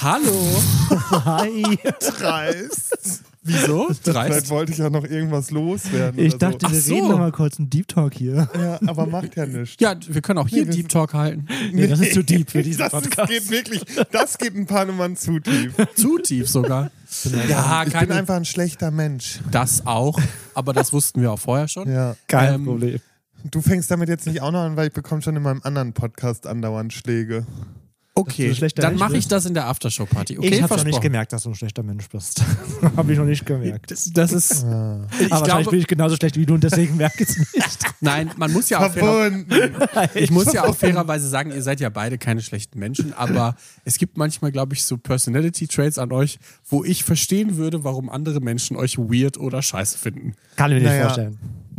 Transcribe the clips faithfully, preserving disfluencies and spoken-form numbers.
Hallo. Hi. Dreist. Wieso? Vielleicht Dreist. wollte ich ja noch irgendwas loswerden. Ich oder dachte, so. wir Ach so. reden noch mal kurz einen Deep Talk hier. Ja, aber macht ja nichts. Ja, wir können auch hier Nee, wir Deep Talk halten. Nee, das ist zu deep für diesen Das Podcast. ist, geht wirklich, das geht ein paar Nummern zu tief. Zu tief sogar. Ja, Ich bin keine, einfach ein schlechter Mensch. das auch. Aber das wussten wir auch vorher schon. Ja. Kein Ähm, Problem. Du fängst damit jetzt nicht auch noch an, weil ich bekomme schon in meinem anderen Podcast andauernd Schläge. Dass du Okay, ein schlechter dann Mensch mache ich bist? das in der Aftershow-Party. Okay, ich habe noch nicht versprochen. gemerkt, dass du ein schlechter Mensch bist. habe ich noch nicht gemerkt. Das, das ist. Ich Aber wahrscheinlich glaube, bin ich genauso schlecht wie du und deswegen merke ich es nicht. nein, man muss ja auch fairer, Verbunden. ich muss ja auch fairerweise sagen, ihr seid ja beide keine schlechten Menschen, aber es gibt manchmal, glaube ich, so Personality-Traits an euch, wo ich verstehen würde, warum andere Menschen euch weird oder scheiße finden. Kann ich mir nicht Naja. vorstellen.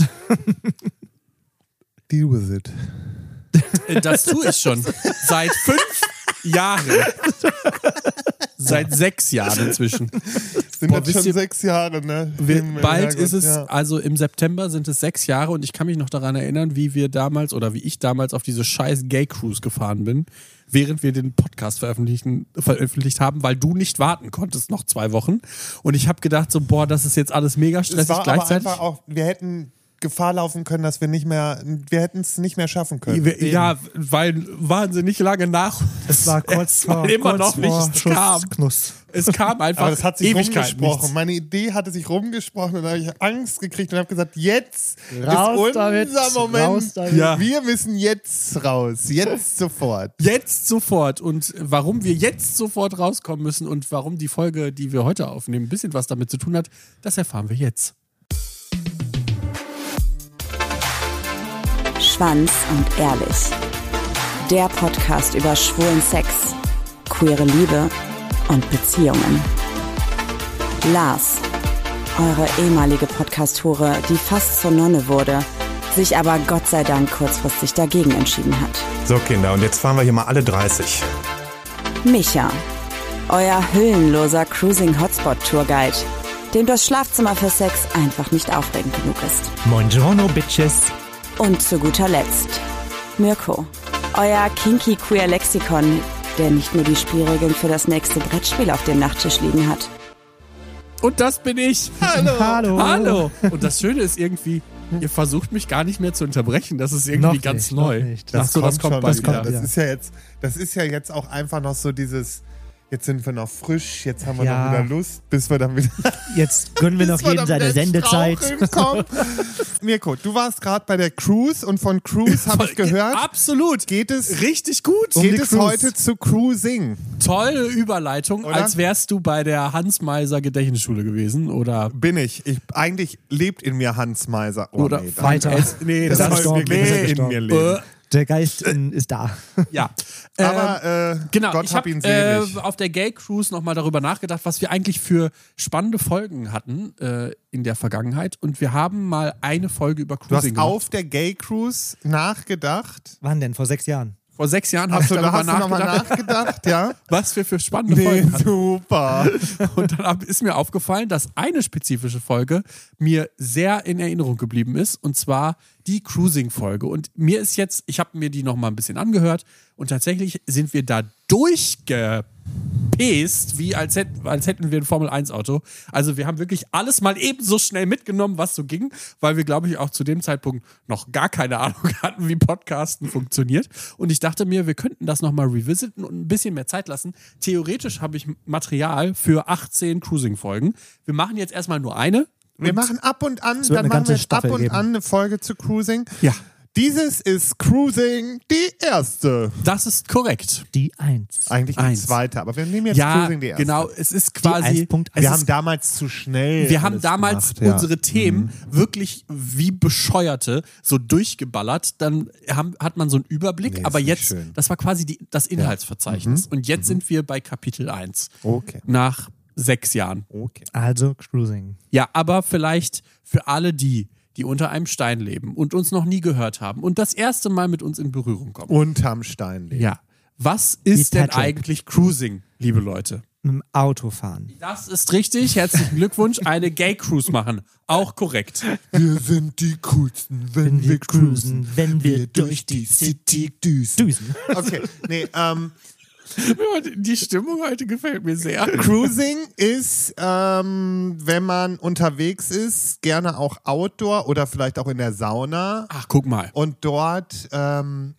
Deal with it. Äh, Das tue ich schon seit fünf Jahren. Seit sechs Jahren inzwischen. Sind Boah, jetzt wisst schon ihr- sechs Jahre, ne? Wir, Im- im bald Herrgott, ist es, ja. also im September sind es sechs Jahre und ich kann mich noch daran erinnern, wie wir damals oder wie ich damals auf diese scheiß Gay Cruise gefahren bin, während wir den Podcast veröffentlichen, veröffentlicht haben, weil du nicht warten konntest, noch zwei Wochen. Und ich habe gedacht so, boah, das ist jetzt alles mega Es stressig war aber gleichzeitig. einfach auch, wir hätten Gefahr laufen können, dass wir nicht mehr, wir hätten es nicht mehr schaffen können. Wir- Ja, weil wahnsinnig lange nach. Es war kurz weil vor, immer kurz noch vor nichts Schuss, kam. Knuss. Es kam einfach Aber das hat sich Ewigkeit rumgesprochen. nichts. Meine Idee hatte sich rumgesprochen und da habe ich Angst gekriegt und habe gesagt, jetzt Raus ist damit, unser Moment. raus damit. Ja. Wir müssen jetzt raus, jetzt sofort. Jetzt sofort. Und warum wir jetzt sofort rauskommen müssen und warum die Folge, die wir heute aufnehmen, ein bisschen was damit zu tun hat, das erfahren wir jetzt. Schwanz und Ehrlich. Der Podcast über schwulen Sex, queere Liebe und Beziehungen. Lars, eure ehemalige Podcast-Hure, die fast zur Nonne wurde, sich aber Gott sei Dank kurzfristig dagegen entschieden hat. So Kinder, und jetzt fahren wir hier mal alle dreißig. Micha, euer hüllenloser Cruising-Hotspot-Tourguide, dem das Schlafzimmer für Sex einfach nicht aufregend genug ist. Buongiorno, Bitches. Und zu guter Letzt Mirko, euer kinky queer Lexikon, der nicht nur die Spielregeln für das nächste Brettspiel auf dem Nachttisch liegen hat. Und das bin ich. Hallo. Hallo. Hallo. Und das Schöne ist irgendwie, ihr versucht mich gar nicht mehr zu unterbrechen. Das ist irgendwie Noch ganz nicht, noch neu. nicht. Ach so, das kommt schon bald wieder. wieder. wieder. Das ist ja jetzt, das ist ja jetzt auch einfach noch so dieses, jetzt sind wir noch frisch, jetzt haben wir Ja. noch wieder Lust, bis wir dann wieder Jetzt gönnen wir noch bis wir jedem dann seine wieder ins Sendezeit. Straucheln kommen. Mirko, du warst gerade bei der Cruise und von Cruise habe ich gehört, Absolut. geht es, Richtig gut. geht die es Cruise. heute zu Cruising. Tolle Überleitung, Oder? als wärst du bei der Hans-Meiser Gedächtnisschule gewesen oder Bin ich. ich eigentlich lebt in mir Hans Meiser. Oh, oder nee, dann- Weiter. Es, nee, Das das, ist ist gestorben. wirklich Das ist nee, in gestorben. mir leben. äh, Der Geist in, ist da. ja. Aber Ähm, äh, Genau, Gott ich hab habe ihn äh, selig. auf der Gay Cruise nochmal darüber nachgedacht, was wir eigentlich für spannende Folgen hatten äh, in der Vergangenheit. Und wir haben mal eine Folge über Du Cruising hast gemacht. auf der Gay Cruise nachgedacht. Wann denn? Vor sechs Jahren? Vor sechs Jahren habe ich Achso, da darüber hast du nochmal nachgedacht, nachgedacht, ja? was wir für spannende Nee, Folgen hatten. super. Und dann hab- ist mir aufgefallen, dass eine spezifische Folge mir sehr in Erinnerung geblieben ist. Und zwar die Cruising-Folge. Und mir ist jetzt, ich habe mir die nochmal ein bisschen angehört. Und tatsächlich sind wir da durchgepest, wie als hätten, als hätten wir ein Formel eins Auto. Also wir haben wirklich alles mal ebenso schnell mitgenommen, was so ging, weil wir, glaube ich, auch zu dem Zeitpunkt noch gar keine Ahnung hatten, wie Podcasten funktioniert. Und ich dachte mir, wir könnten das nochmal revisiten und ein bisschen mehr Zeit lassen. Theoretisch habe ich Material für achtzehn Cruising-Folgen. Wir machen jetzt erstmal nur eine. Wir machen ab und an, wird dann eine machen ganze wir jetzt ab Staffel und geben. an eine Folge zu Cruising. Ja. Dieses ist Cruising die erste. Das ist korrekt. Die Eins. Eigentlich die Eins. zweite, aber wir nehmen jetzt Ja, Cruising die erste. genau. Es ist Die quasi. eins Punkt eins. es Wir ist haben damals zu schnell. Wir haben alles damals gemacht, ja. unsere Themen wirklich wie Bescheuerte so durchgeballert. Dann haben, hat man so einen Überblick, Nee, ist aber nicht jetzt, schön. das war quasi die, das Inhaltsverzeichnis. Und jetzt sind wir bei Kapitel eins. Okay. Nach sechs Jahren. Okay. Also Cruising. Ja, aber vielleicht für alle die, die unter einem Stein leben und uns noch nie gehört haben und das erste Mal mit uns in Berührung kommen. Unterm Stein leben. Ja. Was ist denn Patrick. eigentlich Cruising, liebe Leute? Mit dem Auto fahren. Das ist richtig. Herzlichen Glückwunsch. Eine Gay Cruise machen. Auch korrekt. Wir sind die coolsten, wenn, Wenn wir wir cruisen. cruisen, wenn wir durch die City düsen. Okay, nee, ähm, Die Stimmung heute gefällt mir sehr. Cruising ist, ähm, wenn man unterwegs ist, gerne auch Outdoor oder vielleicht auch in der Sauna Ach, guck mal. und dort ähm,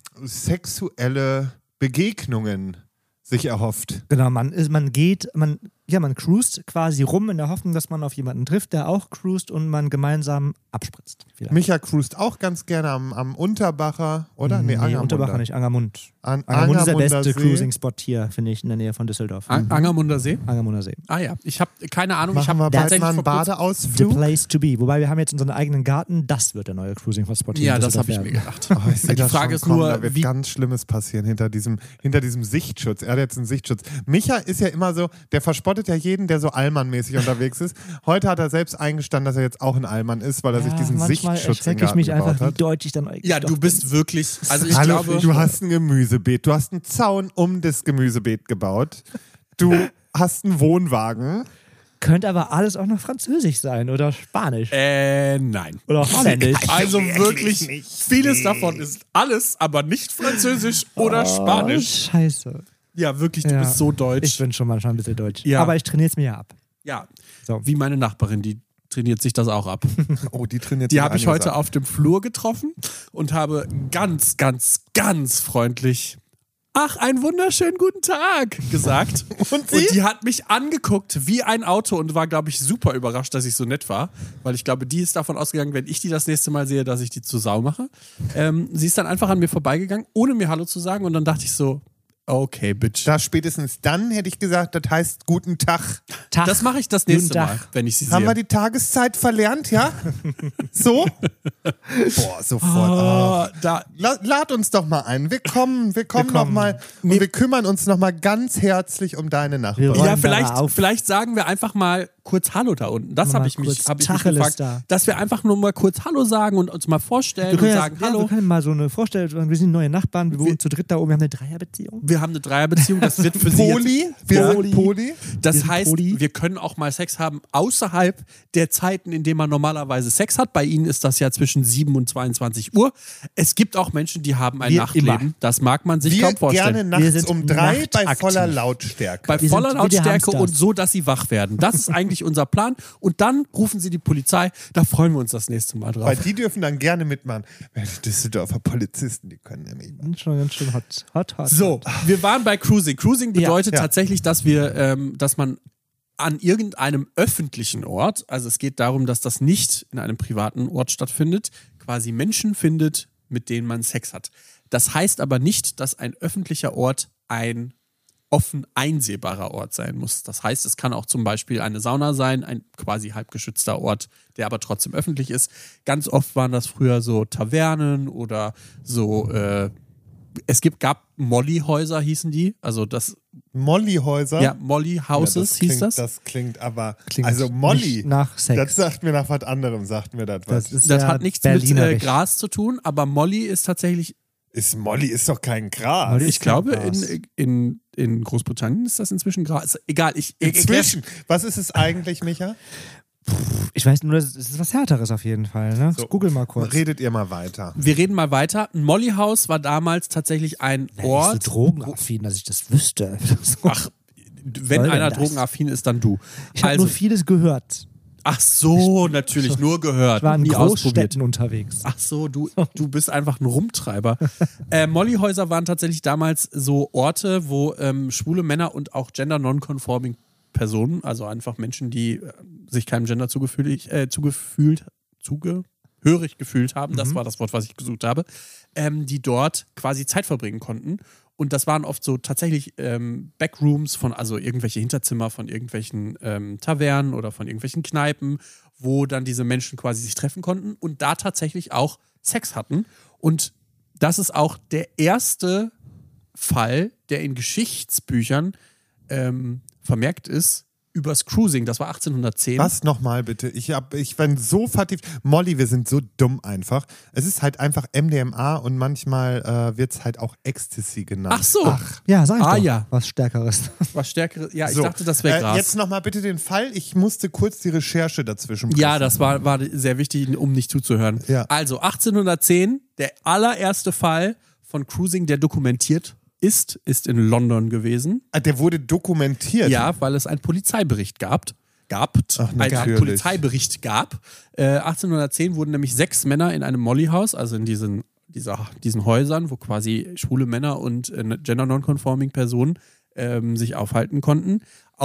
sexuelle Begegnungen sich erhofft. Genau, man, ist, man geht, man, ja, man cruist quasi rum in der Hoffnung, dass man auf jemanden trifft, der auch cruist und man gemeinsam abspritzt. Vielleicht. Micha cruist auch ganz gerne am, am Unterbacher, oder? Nee, Angermunder. Unterbacher nicht, Angermund. An Angermund ist der Angermunder beste See. Cruising-Spot hier, finde ich, in der Nähe von Düsseldorf. An- Angermunder See? Angermunder See. Ah ja, ich habe keine Ahnung. ich Machen habe wir bald tatsächlich mal einen vor kurzem- The Badeausflug. place to be. Wobei wir haben jetzt unseren eigenen Garten, das wird der neue Cruising-Spot hier. Ja, in das habe Düsseldorf ich mir werden. gedacht. Oh, ich sehe Die das Frage schon ist kommen, nur, da wird wie- ganz Schlimmes passieren hinter diesem, hinter diesem Sichtschutz. Er hat jetzt einen Sichtschutz. Micha ist ja immer so, der verspottet ja jeden, der so Allmann-mäßig unterwegs ist. Heute hat er selbst eingestanden, dass er jetzt auch ein Allmann ist, weil er sich Ja, diesen manchmal Sichtschutz in den erschrecke ich Garten mich gebaut einfach, wie hat. deutsch ich dann eigentlich Ja, du doch bist wirklich. Also ich Hallo, glaube. du hast ein Gemüsebeet. Du hast einen Zaun um das Gemüsebeet gebaut. Du hast einen Wohnwagen. Könnte aber alles auch noch Französisch sein oder Spanisch Äh, nein. oder Holländisch. Also Wirklich wirklich, nicht. vieles davon ist alles, aber nicht Französisch oder Oh, Spanisch. Scheiße. Ja, wirklich, du Ja. bist so Ich deutsch. bin schon manchmal ein bisschen deutsch. Ja. Aber ich trainiere es mir ja ab. Ja, So. wie meine Nachbarin, die trainiert sich das auch ab. Oh, die trainiert Die sich habe ich einige heute Sachen. auf dem Flur getroffen und habe ganz, ganz, ganz freundlich ach, einen wunderschönen guten Tag gesagt. Und sie? Und die hat mich angeguckt wie ein Auto und war, glaube ich, super überrascht, dass ich so nett war. Weil ich glaube, die ist davon ausgegangen, wenn ich die das nächste Mal sehe, dass ich die zu Sau mache. Ähm, sie ist dann einfach an mir vorbeigegangen, ohne mir Hallo zu sagen. Und dann dachte ich so, okay, bitch. Da spätestens dann hätte ich gesagt, das heißt guten Tag. Tag. Das mache ich das nächste Guten Tag. Mal, wenn ich sie Haben sehe. wir die Tageszeit verlernt, ja? So? Boah, sofort. Oh. Oh, da, La- Lad uns doch mal ein. Wir kommen, wir kommen, Wir noch kommen. mal und wir kümmern uns noch mal ganz herzlich um deine Nachbarn. Wir räumen ja, da vielleicht, auf. vielleicht sagen wir einfach mal kurz Hallo da unten. Das Mal habe ich mich, kurz hab ich mich Tacheles gefragt. da. Dass wir einfach nur mal kurz Hallo sagen und uns mal vorstellen Wir und können, ja, sagen ja, Hallo. wir können mal so eine Vorstellung, wir sind neue Nachbarn, wir wohnen zu dritt da oben, wir haben eine Dreierbeziehung. Wir haben eine Dreierbeziehung, das wird für sie jetzt, Poli? Wir Ja. sind Poli? das Wir sind heißt, Poli. wir können auch mal Sex haben außerhalb der Zeiten, in denen man normalerweise Sex hat. Bei ihnen ist das ja zwischen sieben und zweiundzwanzig Uhr. Es gibt auch Menschen, die haben ein Wir Nachtleben. immer. Das mag man sich Wir kaum vorstellen. gerne Wir nachts sind um drei bei nachtaktiv. voller Lautstärke. Bei Wir voller sind wie die Lautstärke Hamsters. und so, dass sie wach werden. Das ist eigentlich unser Plan. Und dann rufen sie die Polizei. Da freuen wir uns das nächste Mal drauf. Weil die dürfen dann gerne mitmachen. Die Düsseldorfer Polizisten, die können nämlich. Ganz schön, ganz schön hot. Hot, hot. So, hot. wir waren bei Cruising. Cruising bedeutet Ja, ja. tatsächlich, dass wir, ähm, dass man an irgendeinem öffentlichen Ort, also es geht darum, dass das nicht in einem privaten Ort stattfindet, quasi Menschen findet, mit denen man Sex hat. Das heißt aber nicht, dass ein öffentlicher Ort ein offen einsehbarer Ort sein muss. Das heißt, es kann auch zum Beispiel eine Sauna sein, ein quasi halb geschützter Ort, der aber trotzdem öffentlich ist. Ganz oft waren das früher so Tavernen oder so, äh, es gibt, gab Molly-Häuser hießen die, also das, Molly-Häuser? ja, Molly-Houses Ja, hieß klingt, das. Das klingt aber. Klingt also Molly. nicht nach Sex. Das sagt mir nach was anderem, sagt mir das was. Das ist Das ja hat nichts mit äh, berlinerisch. Gras zu tun, aber Molly ist tatsächlich, Ist Molly ist doch kein Gras. Molly ich glaube, Gras. in, in, in Großbritannien ist das inzwischen Gras. Egal, ich, ich erklär's- Inzwischen. Was ist es eigentlich, Micha? Ich weiß nur, das ist was Härteres auf jeden Fall. Ne? So. Google mal kurz. Redet ihr mal weiter. Wir reden mal weiter. Ein Molly-Haus war damals tatsächlich ein Ja, ich Ort. so drogenaffin, dass ich das wüsste. Ach, wenn soll denn einer das? drogenaffin ist, dann du. Ich habe Also, nur vieles gehört. ach so, natürlich, nur gehört. Ich war in nie ausprobiert. Großstädten unterwegs. Ach so, du, du bist einfach ein Rumtreiber. äh, Mollyhäuser waren tatsächlich damals so Orte, wo ähm, schwule Männer und auch gender-non-conforming Personen, also einfach Menschen, die äh, sich keinem Gender zugefühlt, äh, zugefühlt, zugehörig gefühlt haben, das war das Wort, was ich gesucht habe, ähm, die dort quasi Zeit verbringen konnten. Und das waren oft so tatsächlich ähm, Backrooms von, also irgendwelche Hinterzimmer von irgendwelchen ähm, Tavernen oder von irgendwelchen Kneipen, wo dann diese Menschen quasi sich treffen konnten und da tatsächlich auch Sex hatten. Und das ist auch der erste Fall, der in Geschichtsbüchern ähm, vermerkt ist, übers Cruising. Das war achtzehnhundertzehn. Was nochmal bitte? Ich, hab, ich bin so vertieft. Molly, wir sind so dumm einfach. Es ist halt einfach M D M A und manchmal äh, wird es halt auch Ecstasy genannt. Ach so, Ja, sag ich Ah, doch. ja. Was Stärkeres. was stärkeres. Ja, ich So, dachte, das wäre äh, Gras. Jetzt nochmal bitte den Fall. Ich musste kurz die Recherche dazwischen Ja, pressen. das war, war sehr wichtig, um nicht zuzuhören. Ja. Also achtzehnhundertzehn, der allererste Fall von Cruising, der dokumentiert ist, ist in London gewesen. Ah, der wurde dokumentiert. Ja, weil es einen Polizeibericht gab. Gab, Ach, einen natürlich. Polizeibericht gab. Äh, achtzehnhundertzehn wurden nämlich sechs Männer in einem Molly-Haus, also in diesen, dieser, diesen Häusern, wo quasi schwule Männer und äh, gender-non-conforming Personen ähm, sich aufhalten konnten,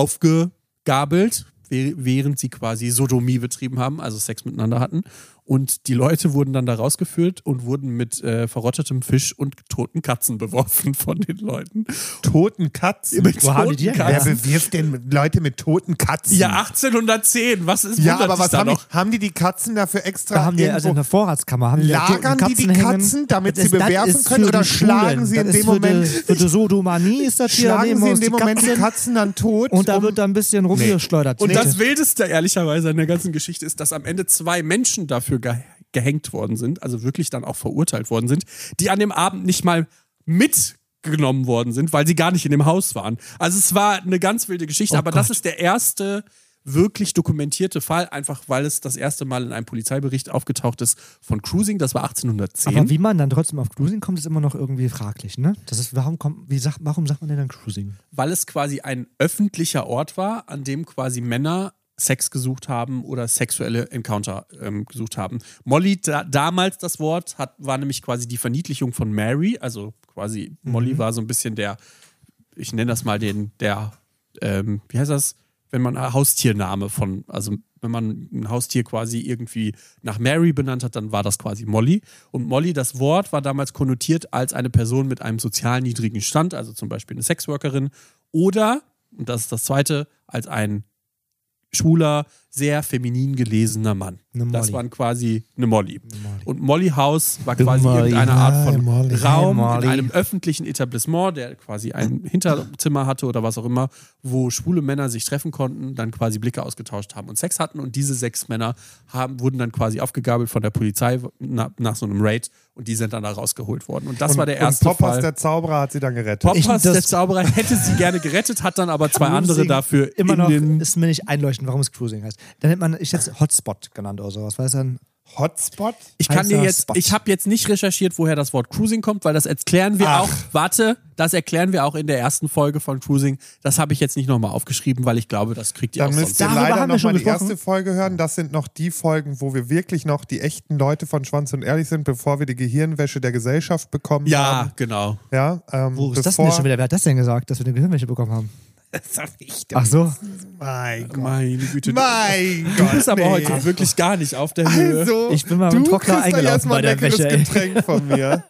aufgegabelt, während sie quasi Sodomie betrieben haben, also Sex miteinander hatten. Und die Leute wurden dann da rausgeführt und wurden mit äh, verrottetem Fisch und toten Katzen beworfen von den Leuten. Toten Katzen? Mit Wo haben die toten die denn Wer Katzen. bewirft denn Leute mit toten Katzen? Ja, achtzehnhundertzehn, was ist Ja, wundert aber dich was da haben die, noch? haben die die Katzen dafür extra Da haben die also in irgendwo- der Vorratskammer. Haben die da Lagern toten die die hängen? Katzen, damit Das sie ist- das bewerfen ist können, für oder die schlagen Schwulen. sie in Das dem ist für Moment- Die, für die Sodomanie ist das hier. Schlagen nehmen wir sie in uns dem die Moment die Katzen Katzen dann tot? und da um- wird da ein bisschen rumgeschleudert. Und Nee. das Wildeste, ehrlicherweise, an der ganzen Geschichte ist, dass am Ende zwei Menschen dafür ge gehängt worden sind, also wirklich dann auch verurteilt worden sind, die an dem Abend nicht mal mitgenommen worden sind, weil sie gar nicht in dem Haus waren. Also es war eine ganz wilde Geschichte, Oh aber das Gott. ist der erste wirklich dokumentierte Fall, einfach weil es das erste Mal in einem Polizeibericht aufgetaucht ist von Cruising, das war achtzehnhundertzehn. Aber wie man dann trotzdem auf Cruising kommt, ist immer noch irgendwie fraglich, ne? Das ist, warum kommt, wie sagt, warum sagt man denn dann Cruising? Weil es quasi ein öffentlicher Ort war, an dem quasi Männer Sex gesucht haben oder sexuelle Encounter ähm, gesucht haben. Molly, da, damals das Wort, hat, war nämlich quasi die Verniedlichung von Mary, also quasi Molly war so ein bisschen der, ich nenne das mal den, der, ähm, wie heißt das, wenn man ein Haustiername von, also wenn man ein Haustier quasi irgendwie nach Mary benannt hat, dann war das quasi Molly. Und Molly, das Wort, war damals konnotiert als eine Person mit einem sozial niedrigen Stand, also zum Beispiel eine Sexworkerin, oder, und das ist das Zweite, als ein schwuler, sehr feminin gelesener Mann. Eine Molly. Das waren quasi eine Molly. Molly. Und Molly House war Die quasi Molly. irgendeine Art von Hi, Molly. Raum Hi, Molly. in einem öffentlichen Etablissement, der quasi ein Hinterzimmer hatte oder was auch immer, wo schwule Männer sich treffen konnten, dann quasi Blicke ausgetauscht haben und Sex hatten. Und diese sechs Männer haben, wurden dann quasi aufgegabelt von der Polizei na, nach so einem Raid und die sind dann da rausgeholt worden. Und das und, war der erste und Poppers, Fall. der Zauberer, hat sie dann gerettet. Poppers, Ich- das- der Zauberer, hätte sie gerne gerettet, hat dann aber zwei andere Cruising dafür immer in noch den ist mir nicht einleuchtend, warum es Cruising heißt. Dann nennt man, ich jetzt Hotspot genannt oder sowas, weißt du? Dann Hotspot? Ich kann dir heißer jetzt, Spot. ich habe jetzt nicht recherchiert, woher das Wort Cruising kommt, weil das erklären wir Ach. auch. Warte, das erklären wir auch in der ersten Folge von Cruising. Das habe ich jetzt nicht nochmal aufgeschrieben, weil ich glaube, das kriegt ihr Dann auch müsst sonst. ihr Darüber leider haben wir nochmal schon die gesprochen. erste Folge hören. Das sind noch die Folgen, wo wir wirklich noch die echten Leute von Schwanz und Ehrlich sind, bevor wir die Gehirnwäsche der Gesellschaft bekommen Ja, haben. genau. Ja, ähm, wo ist das bevor, denn schon wieder? Wer hat das denn gesagt, dass wir eine Gehirnwäsche bekommen haben? Das hab ich Ach so. Mein Gott. Meine Güte. Mein Du Gott. bist aber nee. heute wirklich gar nicht auf der Höhe. Also, Ich bin mal du mit dem Trockner kriegst doch eingelaufen erstmal bei der ein leckeres Wäsche, ey. Getränk von mir.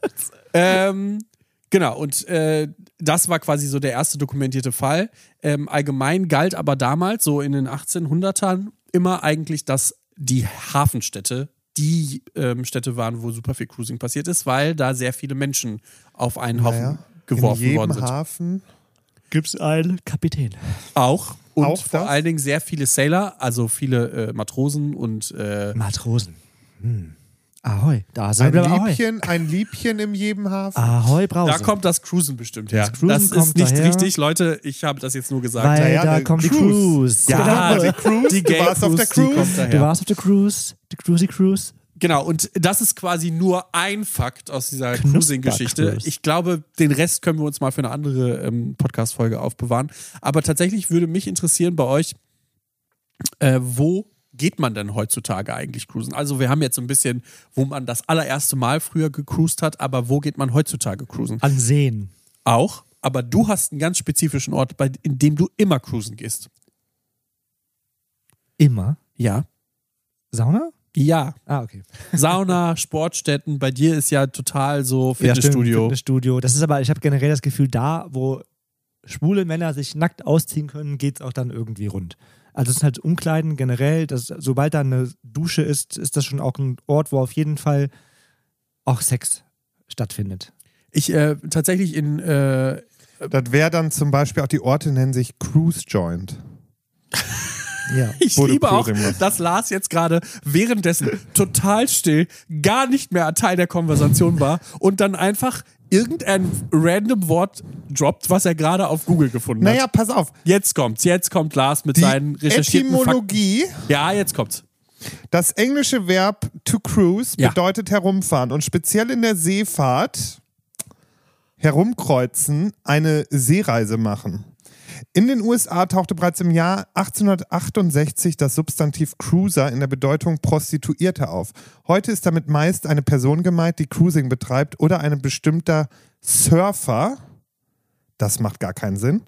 Ähm, genau, und äh, das war quasi so der erste dokumentierte Fall. Ähm, allgemein galt aber damals, so in den achtzehnhundertern, immer eigentlich, dass die Hafenstädte die ähm, Städte waren, wo super viel Cruising passiert ist, weil da sehr viele Menschen auf einen Haufen Naja, geworfen in jedem worden sind. Hafen. Gibt's einen Kapitän. Auch. Und Auch vor das? allen Dingen sehr viele Sailor, also viele äh, Matrosen und äh, Matrosen. Hm. Ahoi. Da Ein sagen wir Ahoi. Liebchen, ein Liebchen in jedem Hafen. Ahoi, Brause. da kommt das Cruisen bestimmt her. Das Cruisen das ist kommt nicht daher. richtig, Leute. Ich habe das jetzt nur gesagt. Weil Naja, da eine kommt die Cruise. Cruise. ja, Genau. die Cruise, die Du Gay warst auf der die Cruise. kommt daher. Du warst auf der Cruise, die Cruisy Cruise. Genau, und das ist quasi nur ein Fakt aus dieser Knusper Cruising-Geschichte. Cruise. Ich glaube, den Rest können wir uns mal für eine andere ähm, Podcast-Folge aufbewahren. Aber tatsächlich würde mich interessieren bei euch, äh, wo geht man denn heutzutage eigentlich cruisen? Also wir haben jetzt so ein bisschen, wo man das allererste Mal früher gecruised hat, aber wo geht man heutzutage cruisen? An Seen. Auch, aber du hast einen ganz spezifischen Ort, bei, in dem du immer cruisen gehst. Immer. Ja. Sauna? Ja. Ah, okay. Sauna, Sportstätten, bei dir ist ja total so Fitnessstudio. Ja, stimmt, Fitnessstudio. Das ist aber, ich habe generell das Gefühl, da, wo schwule Männer sich nackt ausziehen können, geht es auch dann irgendwie rund. Also es sind halt Umkleiden generell, das, sobald da eine Dusche ist, ist das schon auch ein Ort, wo auf jeden Fall auch Sex stattfindet. Ich äh, tatsächlich in äh, Das wäre dann zum Beispiel auch die Orte nennen sich Cruise Joint. Ja. Ich Wo du liebe auch, Cruising machst. dass Lars jetzt gerade währenddessen total still, gar nicht mehr Teil der Konversation war und dann einfach irgendein random Wort droppt, was er gerade auf Google gefunden Naja, hat. pass auf. Jetzt kommt's, jetzt kommt Lars mit Die seinen recherchierten Fakten. Etymologie, Ja, jetzt kommt's. das englische Verb to cruise Ja. bedeutet herumfahren und speziell in der Seefahrt herumkreuzen, eine Seereise machen. In den U S A tauchte bereits im Jahr achtzehnhundertachtundsechzig das Substantiv Cruiser in der Bedeutung Prostituierte auf. Heute ist damit meist eine Person gemeint, die Cruising betreibt oder ein bestimmter Surfer. Das macht gar keinen Sinn.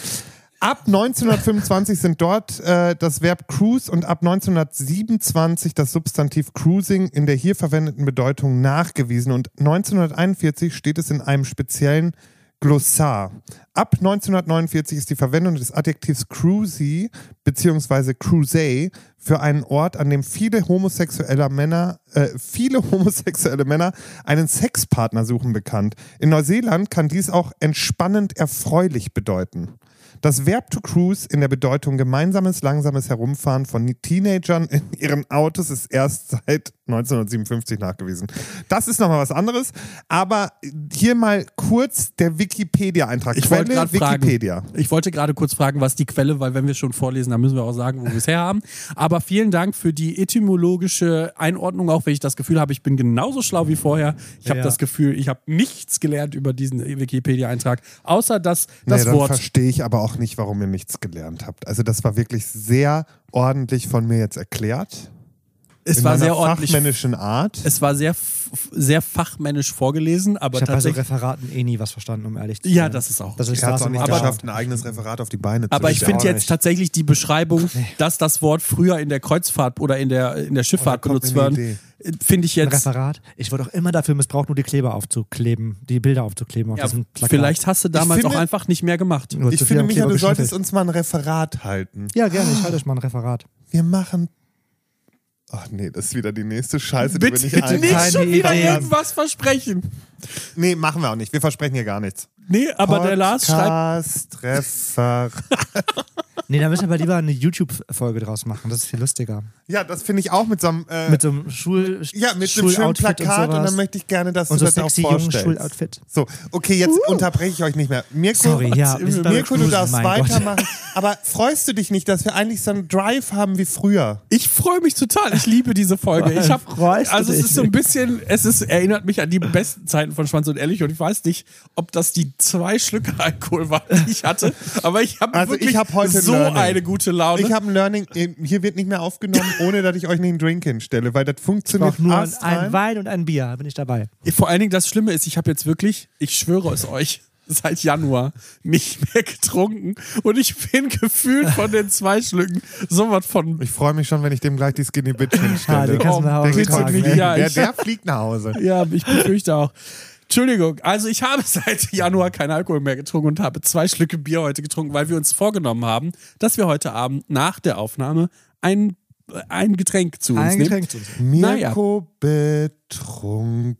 Ab neunzehnhundertfünfundzwanzig sind dort äh, das Verb Cruise und ab neunzehnhundertsiebenundzwanzig das Substantiv Cruising in der hier verwendeten Bedeutung nachgewiesen und neunzehnhunderteinundvierzig steht es in einem speziellen Glossar. Ab neunzehnhundertneunundvierzig ist die Verwendung des Adjektivs cruisy bzw. cruisey für einen Ort, an dem viele homosexuelle Männer, äh, viele homosexuelle Männer einen Sexpartner suchen, bekannt. In Neuseeland kann dies auch entspannend erfreulich bedeuten. Das Verb to cruise in der Bedeutung gemeinsames, langsames Herumfahren von Teenagern in ihren Autos ist erst seit neunzehnhundertsiebenundfünfzig nachgewiesen. Das ist nochmal was anderes, aber hier mal kurz der Wikipedia-Eintrag. Ich wollte Quelle gerade fragen, Wikipedia. ich wollte gerade kurz fragen, was die Quelle, weil wenn wir schon vorlesen, dann müssen wir auch sagen, wo wir es her haben. Aber vielen Dank für die etymologische Einordnung, auch wenn ich das Gefühl habe, ich bin genauso schlau wie vorher. Ich habe Ja. das Gefühl, ich habe nichts gelernt über diesen Wikipedia-Eintrag, außer dass Nee, das dann Wort... verstehe ich aber auch nicht, warum ihr nichts gelernt habt. Also das war wirklich sehr ordentlich von mir jetzt erklärt. Es in war meiner sehr ordentlich. fachmännischen Art. Es war sehr, f- sehr fachmännisch vorgelesen, aber Ich habe bei so tatsächlich... Referaten eh nie was verstanden, um ehrlich zu sein. Ja, das ist auch. Das ist Ich habe es auch nicht Aber- geschafft, ein eigenes Referat auf die Beine zu Aber ich stellen. finde auch jetzt nicht. tatsächlich die Beschreibung, dass das Wort früher in der Kreuzfahrt oder in der, in der Schifffahrt Oh, da kommt benutzt mir eine wird, finde ich Ein jetzt... Referat. Ich wurde auch immer dafür missbraucht, nur die Kleber aufzukleben, die Bilder aufzukleben auf Ja, diesem Plakat. vielleicht hast du damals finde- auch einfach nicht mehr gemacht. Nur Ich zu viel finde, am Micha, Kleber du solltest geschnippelt. uns mal ein Referat halten. Ja, gerne, ich halte euch mal ein Referat. Wir machen... Ach nee, das ist wieder die nächste Scheiße, die Bitte, wir nicht bitte ein- nicht Keine schon wieder Ideen. irgendwas versprechen. Nee, machen wir auch nicht. Wir versprechen hier gar nichts. Nee, aber der Lars schreibt... Podcast, Referat. Nee, da müssen wir lieber eine YouTube-Folge draus machen. Das ist viel lustiger. Ja, das finde ich auch mit so einem... Äh, Mit so einem Schul ja, mit so einem schönen Schuloutfit Plakat und, sowas. dann möchte ich gerne, dass Und du so das auch sexy jungen vorstellst. Schuloutfit. So, okay, jetzt unterbreche ich euch nicht mehr. Mirko, Sorry, ja, wir sind beim Mirko du Cruisen, darfst mein Gott. weitermachen. Aber freust du dich nicht, dass wir eigentlich so einen Drive haben wie früher? Ich freue mich total. Ich liebe diese Folge. Ich hab, Freust du also es dich ist so ein nicht? bisschen, es ist, erinnert mich an die besten Zeiten von Schwanz und Ehrlich und ich weiß nicht, ob das die zwei Schlücke Alkohol waren, die ich hatte, aber ich habe Also ich wirklich hab heute ein so Learning. eine gute Laune. Ich habe ein Learning, hier wird nicht mehr aufgenommen, ohne dass ich euch nicht einen Drink hinstelle, weil das Ich funktioniert brauche nur ein, astrein. ein Wein und ein Bier, da bin ich dabei. Vor allen Dingen das Schlimme ist, ich habe jetzt wirklich, ich schwöre es euch, seit Januar nicht mehr getrunken und ich bin gefühlt von den zwei Schlücken sowas von... Ich freue mich schon, wenn ich dem gleich die Skinny Bitch Ah, hinstelle. die kannst du nach der Hause geht zu tragen. mir, Ja, der, ich- der fliegt nach Hause. Ja, ich befürchte auch. Entschuldigung, also ich habe seit Januar keinen Alkohol mehr getrunken und habe zwei Schlücke Bier heute getrunken, weil wir uns vorgenommen haben, dass wir heute Abend nach der Aufnahme ein, ein Getränk zu uns Ein nehmen. Getränk zu uns. Mirko betrunken.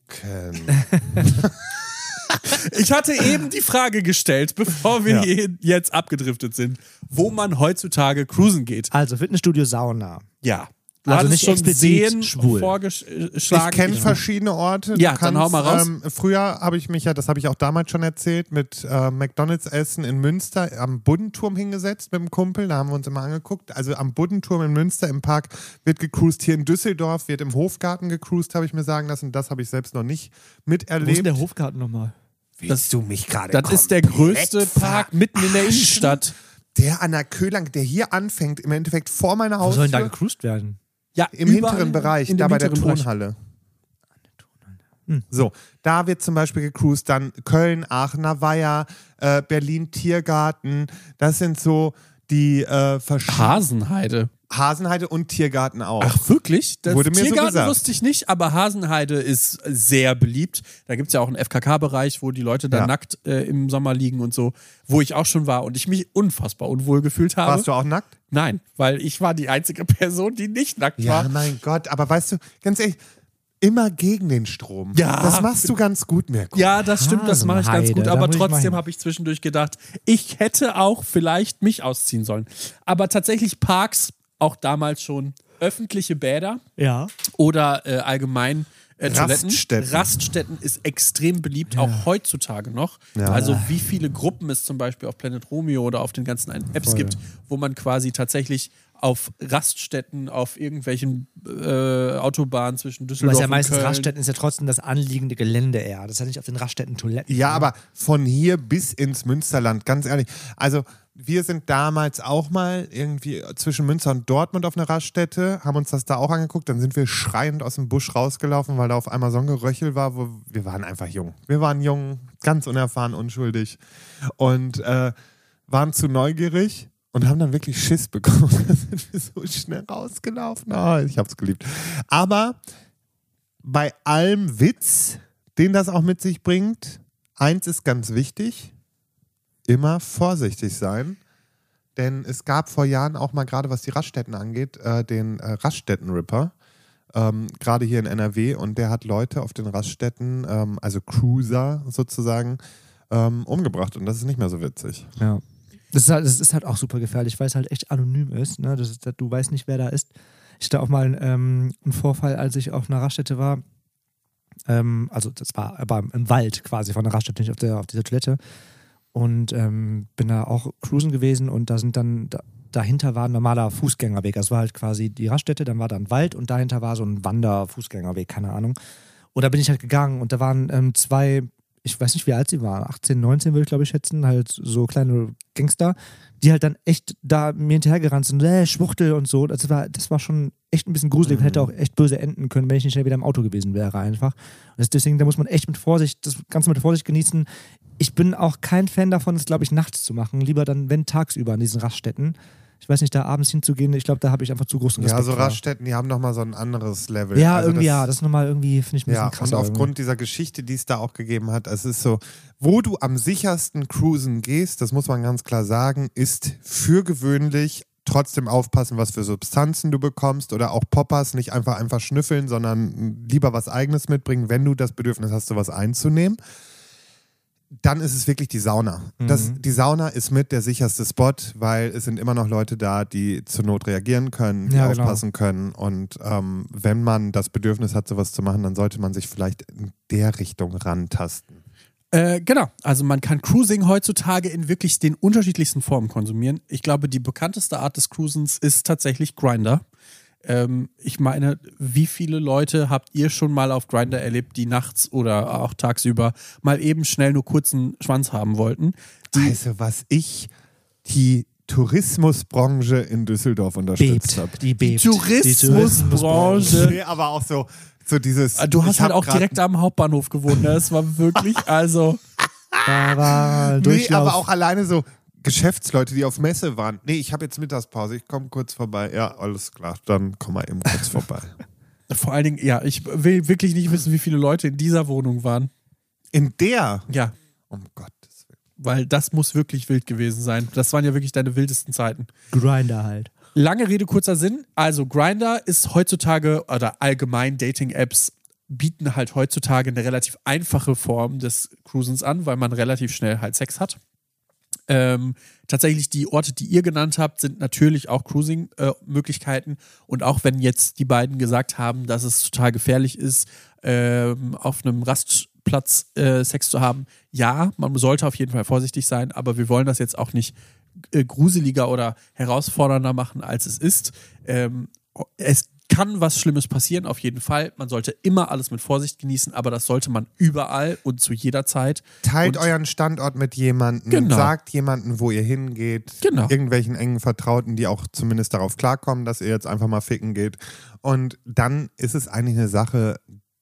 Ich hatte eben die Frage gestellt, bevor wir Ja. hier jetzt abgedriftet sind, wo man heutzutage cruisen geht. Also Fitnessstudio, Sauna. Ja. Du Also hattest nicht schon explizit Seen schwul. vorgeschlagen. Ich kenne verschiedene Orte. Du Ja, dann hau mal raus. Ähm, früher habe ich mich ja, das habe ich auch damals schon erzählt, mit äh, McDonalds-Essen in Münster am Buddenturm hingesetzt mit dem Kumpel. Da haben wir uns immer angeguckt. Also am Buddenturm in Münster im Park wird gecruised. Hier in Düsseldorf wird im Hofgarten gecruised, habe ich mir sagen lassen. Das habe ich selbst noch nicht Wo ist denn miterlebt. der Hofgarten nochmal? Willst du mich gerade Das ist der größte Park mitten in der Innenstadt. Der an der Köhlang, der hier anfängt, im Endeffekt vor meiner Wo soll denn da Haustür. gecruised werden? Ja, Im überall hinteren Bereich, in da dem bei der hinteren Bereich. Tonhalle. Hm. So, da wird zum Beispiel gecruised, dann Köln, Aachener Weiher, äh, Berlin Tiergarten. Das sind so die äh, verschiedenen. Hasenheide. Hasenheide und Tiergarten auch. Ach, wirklich? Das Wurde mir so Tiergarten gesagt. wusste ich nicht, aber Hasenheide ist sehr beliebt. Da gibt es ja auch einen F K K-Bereich, wo die Leute dann Ja. nackt äh, im Sommer liegen und so, wo ich auch schon war und ich mich unfassbar unwohl gefühlt habe. Warst du auch nackt? Nein, weil ich war die einzige Person, die nicht nackt Ja, war. mein Gott, aber weißt du, ganz ehrlich, immer gegen den Strom. Ja. Das machst du ganz gut, Mirko. Ja, das stimmt, das mache ich ganz Hasenheide, gut, da aber muss ich mal trotzdem hin. habe ich zwischendurch gedacht, ich hätte auch vielleicht mich ausziehen sollen. Aber tatsächlich Parks, auch damals schon, öffentliche Bäder Ja. oder äh, allgemein äh, Toiletten. Raststätten. Raststätten ist extrem beliebt, auch heutzutage noch. Ja. Also wie viele Gruppen es zum Beispiel auf Planet Romeo oder auf den ganzen Apps Voll. gibt, wo man quasi tatsächlich auf Raststätten, auf irgendwelchen äh, Autobahnen zwischen Düsseldorf Was ja und meistens Köln. Raststätten ist ja trotzdem das anliegende Gelände eher. Das ist ja nicht auf den Raststätten Toiletten. Ja, aber von hier bis ins Münsterland, ganz ehrlich. Also wir sind damals auch mal irgendwie zwischen Münster und Dortmund auf einer Raststätte, haben uns das da auch angeguckt, dann sind wir schreiend aus dem Busch rausgelaufen, weil da auf einmal so ein Geröchel war, wo wir waren einfach jung. Wir waren jung, ganz unerfahren, unschuldig und äh, waren zu neugierig und haben dann wirklich Schiss bekommen. Da sind wir so schnell rausgelaufen. Oh, ich hab's geliebt. Aber bei allem Witz, den das auch mit sich bringt, eins ist ganz wichtig: immer vorsichtig sein. Denn es gab vor Jahren auch mal, gerade was die Raststätten angeht, äh, den äh, Raststätten-Ripper. Ähm, gerade hier in N R W. Und der hat Leute auf den Raststätten, ähm, also Cruiser sozusagen, ähm, umgebracht. Und das ist nicht mehr so witzig. Ja. Das ist, halt, das ist halt auch super gefährlich, weil es halt echt anonym ist. Ne? Das ist, du weißt nicht, wer da ist. Ich hatte auch mal ähm, einen Vorfall, als ich auf einer Raststätte war. Ähm, also das war aber im Wald quasi von der Raststätte, nicht auf, der, auf dieser Toilette. Und ähm, bin da auch cruisen gewesen und da sind dann, da, dahinter war ein normaler Fußgängerweg. Das war halt quasi die Raststätte, dann war da ein Wald und dahinter war so ein Wander-Fußgängerweg, keine Ahnung. Und da bin ich halt gegangen und da waren ähm, zwei, ich weiß nicht, wie alt sie waren, achtzehn, neunzehn würde ich glaube ich schätzen, halt so kleine Gangster, die halt dann echt da mir hinterhergerannt sind, äh, Schwuchtel und so. Das war, das war schon echt ein bisschen gruselig und hätte auch echt böse enden können, wenn ich nicht schnell wieder im Auto gewesen wäre einfach. Und deswegen, da muss man echt mit Vorsicht, das Ganze mit Vorsicht genießen. Ich bin auch kein Fan davon, das glaube ich nachts zu machen. Lieber dann, wenn tagsüber an diesen Raststätten. Ich weiß nicht, da abends hinzugehen, ich glaube, da habe ich einfach zu großen Respekt. Ja, so vor. Raststätten, die haben nochmal so ein anderes Level. Ja, also irgendwie, das, ja, das ist nochmal irgendwie, finde ich, ein bisschen ja, krasser. und aufgrund irgendwie. dieser Geschichte, die es da auch gegeben hat, es ist so, wo du am sichersten cruisen gehst, das muss man ganz klar sagen, ist für gewöhnlich trotzdem aufpassen, was für Substanzen du bekommst oder auch Poppers, nicht einfach einfach schnüffeln, sondern lieber was Eigenes mitbringen, wenn du das Bedürfnis hast, sowas einzunehmen. Dann ist es wirklich die Sauna. Das, die Sauna ist mit der sicherste Spot, weil es sind immer noch Leute da, die zur Not reagieren können, die Ja, genau. aufpassen können. Und ähm, wenn man das Bedürfnis hat, sowas zu machen, dann sollte man sich vielleicht in der Richtung rantasten. Äh, genau, also man kann Cruising heutzutage in wirklich den unterschiedlichsten Formen konsumieren. Ich glaube, die bekannteste Art des Cruisens ist tatsächlich Grindr. Ähm, ich meine, wie viele Leute habt ihr schon mal auf Grindr erlebt, die nachts oder auch tagsüber mal eben schnell nur kurzen Schwanz haben wollten? Die, Also, was ich die Tourismusbranche in Düsseldorf unterstützt habe. Die bebt. Tourismusbranche. Nee, aber auch so, so dieses... Du hast ich halt hab auch grad- direkt am Hauptbahnhof gewohnt, ne? Das war wirklich, also... Da war Nee, Durchlauf. aber auch alleine so Geschäftsleute, die auf Messe waren. Nee, ich habe jetzt Mittagspause, ich komme kurz vorbei. Ja, alles klar, dann komm mal eben kurz vorbei. Vor allen Dingen, ja, ich will wirklich nicht wissen, wie viele Leute in dieser Wohnung waren. In der? Ja, Um Gottes Willen. weil das muss wirklich wild gewesen sein. Das waren ja wirklich deine wildesten Zeiten. Grindr halt. Lange Rede, kurzer Sinn. Also Grindr ist heutzutage, oder allgemein Dating-Apps bieten halt heutzutage eine relativ einfache Form des Cruisens an, weil man relativ schnell halt Sex hat. Ähm, tatsächlich die Orte, die ihr genannt habt, sind natürlich auch Cruising-Möglichkeiten. Und auch wenn jetzt die beiden gesagt haben, dass es total gefährlich ist, ähm, auf einem Rastplatz äh, Sex zu haben, ja, man sollte auf jeden Fall vorsichtig sein, aber wir wollen das jetzt auch nicht äh, gruseliger oder herausfordernder machen, als es ist. Ähm, es kann was Schlimmes passieren, auf jeden Fall. Man sollte immer alles mit Vorsicht genießen, aber das sollte man überall und zu jeder Zeit. Teilt Und- euren Standort mit jemandem, Genau. sagt jemandem, wo ihr hingeht, Genau. irgendwelchen engen Vertrauten, die auch zumindest darauf klarkommen, dass ihr jetzt einfach mal ficken geht. Und dann ist es eigentlich eine Sache,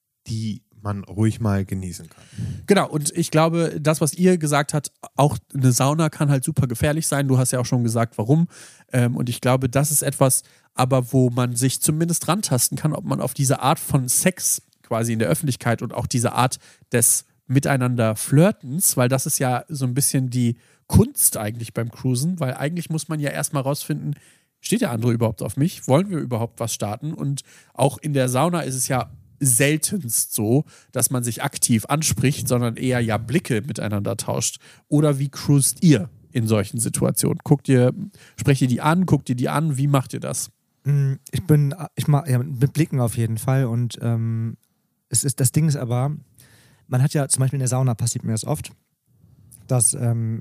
die man ruhig mal genießen kann. Genau, und ich glaube, das, was ihr gesagt habt, auch eine Sauna kann halt super gefährlich sein. Du hast ja auch schon gesagt, warum. Ähm, und ich glaube, das ist etwas, aber wo man sich zumindest rantasten kann, ob man auf diese Art von Sex quasi in der Öffentlichkeit und auch diese Art des Miteinander Flirtens, weil das ist ja so ein bisschen die Kunst eigentlich beim Cruisen, weil eigentlich muss man ja erstmal rausfinden, steht der andere überhaupt auf mich? Wollen wir überhaupt was starten? Und auch in der Sauna ist es ja seltenst so, dass man sich aktiv anspricht, sondern eher ja Blicke miteinander tauscht. Oder wie cruist ihr in solchen Situationen? Guckt ihr, sprecht ihr die an, guckt ihr die an, wie macht ihr das? Ich bin, ich mach, ja, mit Blicken auf jeden Fall und ähm, es ist, das Ding ist aber, man hat ja zum Beispiel in der Sauna passiert mir das oft, dass ähm,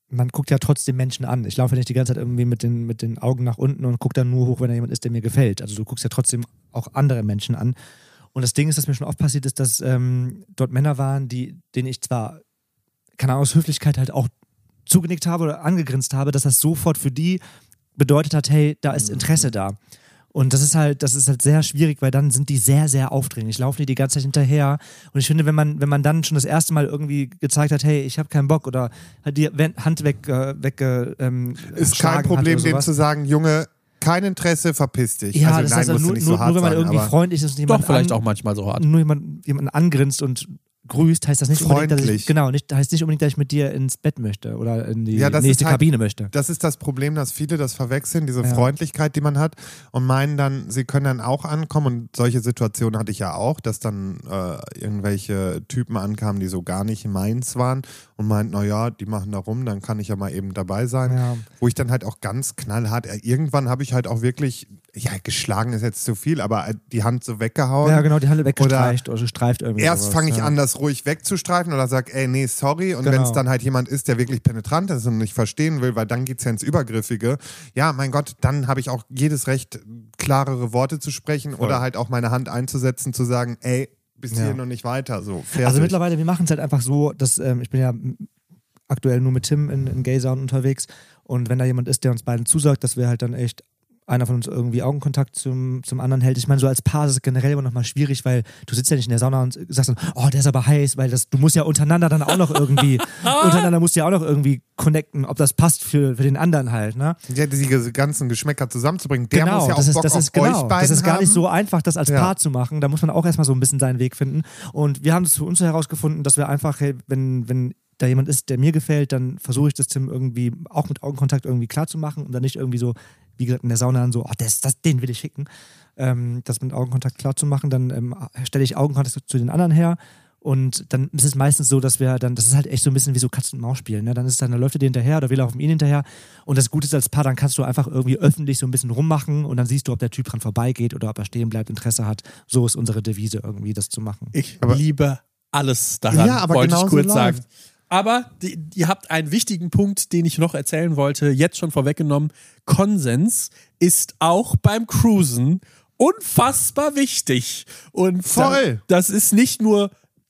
man guckt ja trotzdem Menschen an. Ich laufe ja nicht die ganze Zeit irgendwie mit den, mit den Augen nach unten und gucke dann nur hoch, wenn da jemand ist, der mir gefällt. Also du guckst ja trotzdem auch andere Menschen an. Und das Ding ist, das mir schon oft passiert ist, dass ähm, dort Männer waren, die, denen ich zwar, keine Ahnung, aus Höflichkeit halt auch zugenickt habe oder angegrinst habe, dass das sofort für die bedeutet hat, hey, da ist Interesse da. Und das ist halt, das ist halt sehr schwierig, weil dann sind die sehr, sehr aufdringlich, laufen die die ganze Zeit hinterher. Und ich finde, wenn man, wenn man dann schon das erste Mal irgendwie gezeigt hat, hey, ich habe keinen Bock oder hat die Hand weg, äh, weg ähm, ist kein Problem, dem zu sagen, Junge, kein Interesse, verpiss dich. Ja, also das nein, heißt, musst nur, du nicht nur, so hart nur wenn man sagen, irgendwie aber freundlich ist und jemand Doch, vielleicht an, auch manchmal so hart. nur jemand, jemanden angrinst und grüßt, heißt das nicht unbedingt, dass Freundlich. ich, genau, nicht, heißt nicht unbedingt, dass ich mit dir ins Bett möchte oder in die Ja, das nächste ist halt- Kabine möchte. das ist das Problem, dass viele das verwechseln, diese Ja. Freundlichkeit, die man hat und meinen dann, sie können dann auch ankommen und solche Situationen hatte ich ja auch, dass dann äh, irgendwelche Typen ankamen, die so gar nicht meins waren und meinten, naja, die machen da rum, dann kann ich ja mal eben dabei sein. Ja. Wo ich dann halt auch ganz knallhart, äh, irgendwann habe ich halt auch wirklich, ja, geschlagen ist jetzt zu viel, aber äh, die Hand so weggehauen. Ja, genau, die Halle weggestreicht oder, oder gestreift irgendwie. Erst sowas, fange ich ja. an, das ruhig wegzustreifen oder sag, ey, nee, sorry. Und Genau. wenn es dann halt jemand ist, der wirklich penetrant ist und nicht verstehen will, weil dann geht es ja ins Übergriffige. Ja, mein Gott, dann habe ich auch jedes Recht, klarere Worte zu sprechen Voll. oder halt auch meine Hand einzusetzen, zu sagen, ey, bis Ja. hier noch nicht weiter. So, fertig. Also mittlerweile, wir machen es halt einfach so, dass ähm, ich bin ja m- aktuell nur mit Tim in, in Gay Sound unterwegs und wenn da jemand ist, der uns beiden zusagt, dass wir halt dann echt einer von uns irgendwie Augenkontakt zum, zum anderen hält. Ich meine, so als Paar ist es generell immer nochmal schwierig, weil du sitzt ja nicht in der Sauna und sagst dann, oh, der ist aber heiß, weil das, du musst ja untereinander dann auch noch irgendwie, untereinander musst du ja auch noch irgendwie connecten, ob das passt für, für den anderen halt, ne? ja, diese ganzen Geschmäcker zusammenzubringen, der genau, muss ja auch das ist, Bock das auf ist, genau, euch beiden das ist gar nicht haben. so einfach, das als Ja. Paar zu machen. Da muss man auch erstmal so ein bisschen seinen Weg finden. Und wir haben es für uns so herausgefunden, dass wir einfach, hey, wenn, wenn da jemand ist, der mir gefällt, dann versuche ich das Tim irgendwie auch mit Augenkontakt irgendwie klar zu machen und dann nicht irgendwie so, wie gesagt, in der Sauna dann so, oh, das, das, den will ich schicken. Ähm, das mit Augenkontakt klar zu machen, dann ähm, stelle ich Augenkontakt zu den anderen her. Und dann ist es meistens so, dass wir dann, das ist halt echt so ein bisschen wie so Katz- und Maus-Spiel, ne? Dann ist es dann, dann läuft er dir hinterher oder wir laufen ihm hinterher. Und das Gute ist als Paar, dann kannst du einfach irgendwie öffentlich so ein bisschen rummachen und dann siehst du, ob der Typ dran vorbeigeht oder ob er stehen bleibt, Interesse hat. So ist unsere Devise irgendwie, das zu machen. Ich Aber- liebe alles daran, Ja, aber wollte genau ich so kurz läuft. sagen. Aber die, ihr habt einen wichtigen Punkt, den ich noch erzählen wollte, jetzt schon vorweggenommen. Konsens ist auch beim Cruisen unfassbar wichtig. Und Voll. Da, das ist nicht nur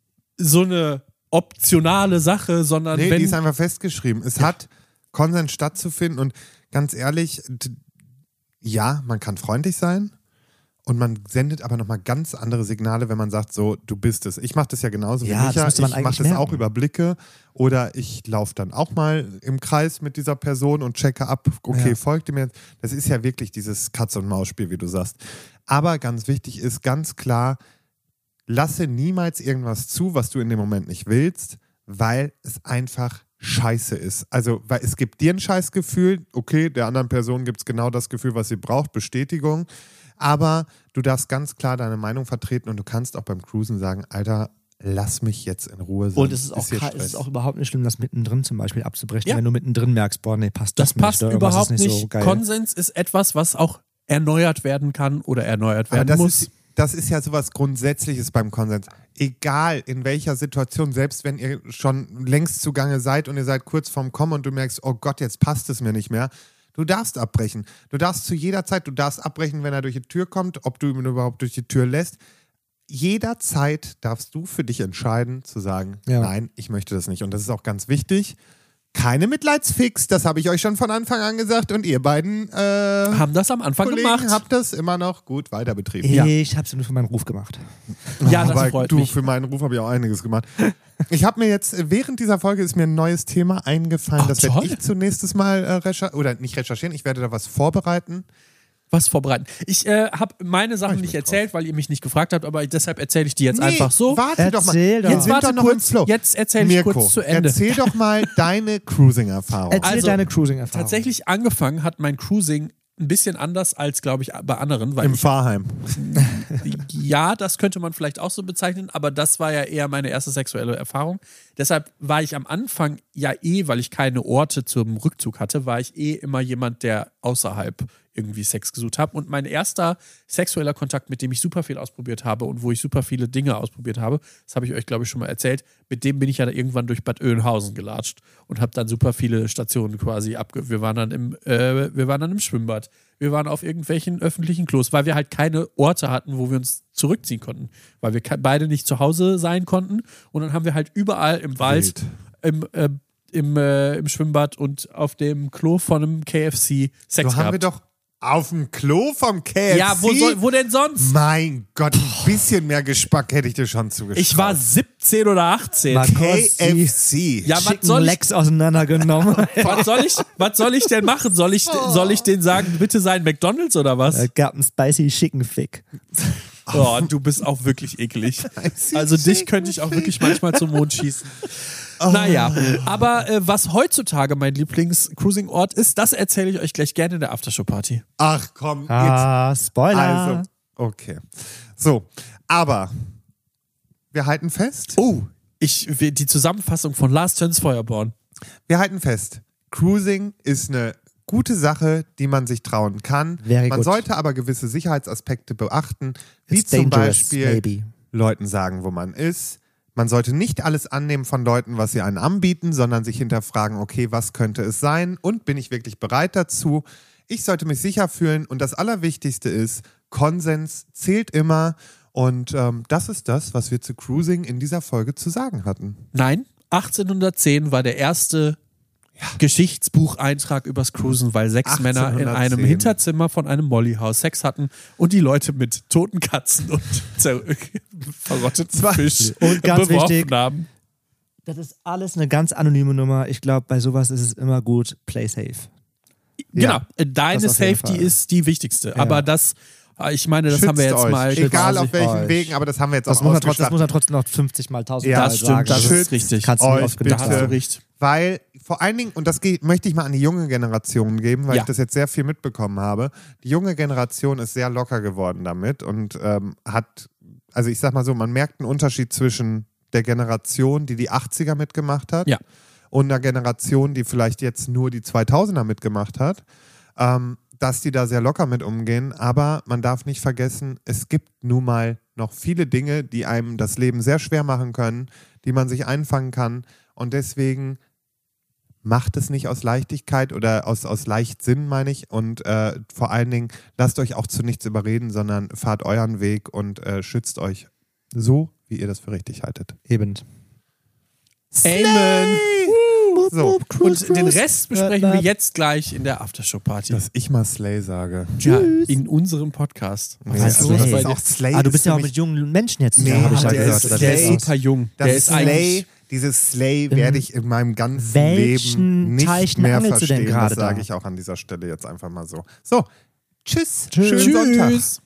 so eine optionale Sache, sondern Nee, wenn... die ist einfach festgeschrieben. Es hat Konsens stattzufinden und ganz ehrlich, d- ja, man kann freundlich sein und man sendet aber nochmal ganz andere Signale, wenn man sagt, so, du bist es. Ich mache das ja genauso Ja, wie das Micha. müsste man Ich eigentlich mache das merken. auch über Blicke oder ich laufe dann auch mal im Kreis mit dieser Person und checke ab, okay, Ja. folgt ihr mir jetzt? Das ist ja wirklich dieses Katz-und-Maus-Spiel, wie du sagst. Aber ganz wichtig ist ganz klar, lasse niemals irgendwas zu, was du in dem Moment nicht willst, weil es einfach scheiße ist. Also, weil es gibt dir ein Scheißgefühl, okay, der anderen Person gibt es genau das Gefühl, was sie braucht, Bestätigung, aber du darfst ganz klar deine Meinung vertreten und du kannst auch beim Cruisen sagen, Alter, lass mich jetzt in Ruhe sein. Und es ist auch, hier kei- es Stress. ist auch überhaupt nicht schlimm, das mittendrin zum Beispiel abzubrechen, Ja. wenn du mittendrin merkst, boah, nee, passt Das doch passt nicht, oder irgendwas überhaupt ist nicht. so geil. Konsens ist etwas, was auch erneuert werden kann oder erneuert Aber werden das muss. ist, das ist ja sowas Grundsätzliches beim Konsens. Egal in welcher Situation, selbst wenn ihr schon längst zugange seid und ihr seid kurz vorm Kommen und du merkst, oh Gott, jetzt passt es mir nicht mehr. Du darfst abbrechen. Du darfst zu jeder Zeit, du darfst abbrechen, wenn er durch die Tür kommt, ob du ihn überhaupt durch die Tür lässt. Jederzeit darfst du für dich entscheiden, zu sagen, Ja. nein, ich möchte das nicht. Und das ist auch ganz wichtig. Keine Mitleidsfix, das habe ich euch schon von Anfang an gesagt. Und ihr beiden äh, Haben das am Anfang Kollegen gemacht. habt das immer noch gut weiter betrieben. Ja. Ich hab's nur für meinen Ruf gemacht. Ja, das Aber freut du, mich. für meinen Ruf habe ich auch einiges gemacht. Ich habe mir jetzt, während dieser Folge ist mir ein neues Thema eingefallen. Ach, das werde toll. ich zunächst mal äh, recherchieren, oder nicht recherchieren, ich werde da was vorbereiten. Was vorbereiten. Ich äh, habe meine Sachen ich nicht mich erzählt, weil ihr mich nicht gefragt habt, aber deshalb erzähle ich die jetzt Nee, einfach so. Warte doch mal. Erzähl doch. Wir Jetzt sind warte doch noch kurz, im Flow. jetzt erzähle ich Mirko, kurz zu Ende. erzähl doch mal deine Cruising-Erfahrung. Erzähl Also, deine Cruising-Erfahrung. Tatsächlich angefangen hat mein Cruising ein bisschen anders als, glaube ich, bei anderen, weil Im ich, Fahrheim. ja, das könnte man vielleicht auch so bezeichnen, aber das war ja eher meine erste sexuelle Erfahrung. Deshalb war ich am Anfang ja eh, weil ich keine Orte zum Rückzug hatte, war ich eh immer jemand, der außerhalb irgendwie Sex gesucht habe. Und mein erster sexueller Kontakt, mit dem ich super viel ausprobiert habe und wo ich super viele Dinge ausprobiert habe, das habe ich euch, glaube ich, schon mal erzählt, mit dem bin ich ja dann irgendwann durch Bad Oeynhausen gelatscht und habe dann super viele Stationen quasi abge... Wir waren dann im, äh, wir waren dann im Schwimmbad. Wir waren auf irgendwelchen öffentlichen Klos, weil wir halt keine Orte hatten, wo wir uns zurückziehen konnten. Weil wir beide nicht zu Hause sein konnten. Und dann haben wir halt überall im Wald, im, äh, im, äh, im Schwimmbad und auf dem Klo von einem K F C Sex So gehabt. haben wir doch auf dem Klo vom K F C? Ja, wo, soll, wo denn sonst? Mein Gott, ein bisschen mehr Gespack hätte ich dir schon zugeschrieben. Ich war siebzehn oder achtzehn. Mann. K F C. Ja, was Chicken soll, ich, Legs auseinandergenommen. was, soll ich, was soll ich denn machen? Soll ich, soll ich denen sagen, bitte sein McDonald's oder was? Es gab einen Spicy Chicken Fick. Oh, du bist auch wirklich eklig. Also dich könnte ich auch wirklich manchmal zum Mond schießen. Naja, aber äh, was heutzutage mein Lieblings-Cruising-Ort ist, das erzähle ich euch gleich gerne in der Aftershow-Party. Ach komm, jetzt. Ah, Spoiler. Also, okay. So, aber wir halten fest. Oh, ich, wir- die Zusammenfassung von Last Chance Feuerborn. Wir halten fest. Cruising ist eine gute Sache, die man sich trauen kann. Very man good. sollte aber gewisse Sicherheitsaspekte beachten, wie It's zum dangerous, Beispiel maybe. Leuten sagen, wo man ist. Man sollte nicht alles annehmen von Leuten, was sie einen anbieten, sondern sich hinterfragen, okay, was könnte es sein und bin ich wirklich bereit dazu? Ich sollte mich sicher fühlen und das Allerwichtigste ist, Konsens zählt immer und ähm, das ist das, was wir zu Cruising in dieser Folge zu sagen hatten. Nein, achtzehnhundertzehn war der erste Geschichtsbucheintrag übers Cruisen, weil sechs Männer in einem achtzehnhundertzehn. Hinterzimmer von einem Mollyhaus Sex hatten und die Leute mit toten Katzen und zer- verrotteten Fisch Und ganz beworfen wichtig, haben. Das ist alles eine ganz anonyme Nummer. Ich glaube, bei sowas ist es immer gut, play safe. Genau, äh, deine das auf jeden Safety Fall. ist die wichtigste. Aber das, äh, ich meine, das Schützt haben wir jetzt euch. mal Egal quasi- auf welchen euch. Wegen, aber das haben wir jetzt Das auch muss, man trotzdem, das ausgestattet. muss man trotzdem noch fünfzig mal tausend Ja, Mal das sagen. stimmt, das schützt ist richtig. Kannst du nicht euch oft genug Da hast du sagen. recht. Weil vor allen Dingen, und das geht, möchte ich mal an die junge Generation geben, weil Ja. ich das jetzt sehr viel mitbekommen habe. Die junge Generation ist sehr locker geworden damit und ähm, hat, also ich sag mal so, man merkt einen Unterschied zwischen der Generation, die die achtziger mitgemacht hat, Ja. und einer Generation, die vielleicht jetzt nur die zweitausender mitgemacht hat, ähm, dass die da sehr locker mit umgehen. Aber man darf nicht vergessen, es gibt nun mal noch viele Dinge, die einem das Leben sehr schwer machen können, die man sich einfangen kann. Und deswegen macht es nicht aus Leichtigkeit oder aus, aus Leichtsinn, meine ich. Und äh, vor allen Dingen lasst euch auch zu nichts überreden, sondern fahrt euren Weg und äh, schützt euch so, wie ihr das für richtig haltet. Eben. Amen. So, Und den Rest besprechen wir jetzt gleich in der Aftershow-Party. dass ich mal Slay sage. Ja, in unserem Podcast. Nee, heißt also Slay? das ist Bei auch dir? Slay. Ah, du ist bist ja für auch mich- mit jungen Menschen jetzt Nee, zusammen, habe ich ja der gehört. ist- Oder Der wie ist das super jung. Das Der ist Slay, eigentlich. dieses Slay werde ich in meinem ganzen welchen Leben nicht Teichen mehr angelst du denn verstehen. gerade Das sage da? ich auch an dieser Stelle jetzt einfach mal so. So, tschüss. Tschüss. Schönen Sonntag. Tschüss.